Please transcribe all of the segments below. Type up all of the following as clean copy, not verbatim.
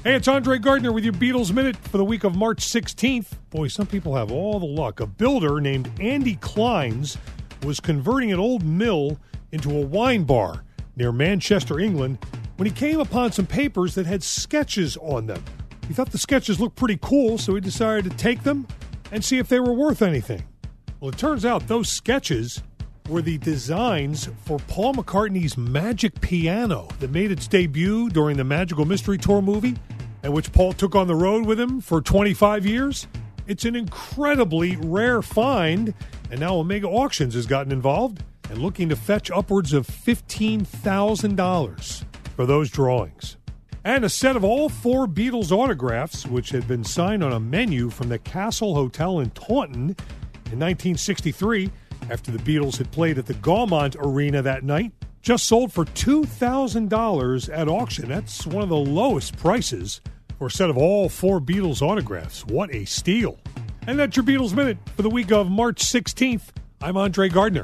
Hey, it's Andre Gardner with your Beatles Minute for the week of March 16th. Boy, some people have all the luck. A builder named Andy Kleins was converting an old mill into a wine bar near Manchester, England, when he came upon some papers that had sketches on them. He thought the sketches looked pretty cool, so he decided to take them and see if they were worth anything. Well, it turns out those sketches were the designs for Paul McCartney's Magic Piano that made its debut during the Magical Mystery Tour movie, and which Paul took on the road with him for 25 years. It's an incredibly rare find, and now Omega Auctions has gotten involved and looking to fetch upwards of $15,000 for those drawings. And a set of all 4 Beatles autographs, which had been signed on a menu from the Castle Hotel in Taunton in 1963, after the Beatles had played at the Gaumont Arena that night, just sold for $2,000 at auction. That's one of the lowest prices for a set of all 4 Beatles autographs. What a steal. And that's your Beatles Minute for the week of March 16th. I'm Andre Gardner.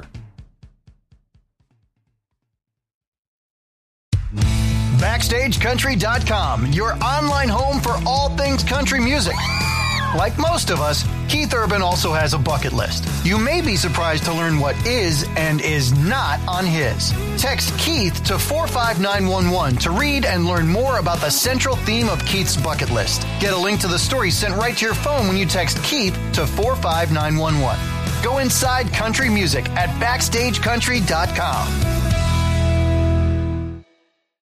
BackstageCountry.com, your online home for all things country music. Like most of us, Keith Urban also has a bucket list. You may be surprised to learn what is and is not on his. Text Keith to 45911 to read and learn more about the central theme of Keith's bucket list. Get a link to the story sent right to your phone when you text Keith to 45911. Go inside country music at BackstageCountry.com.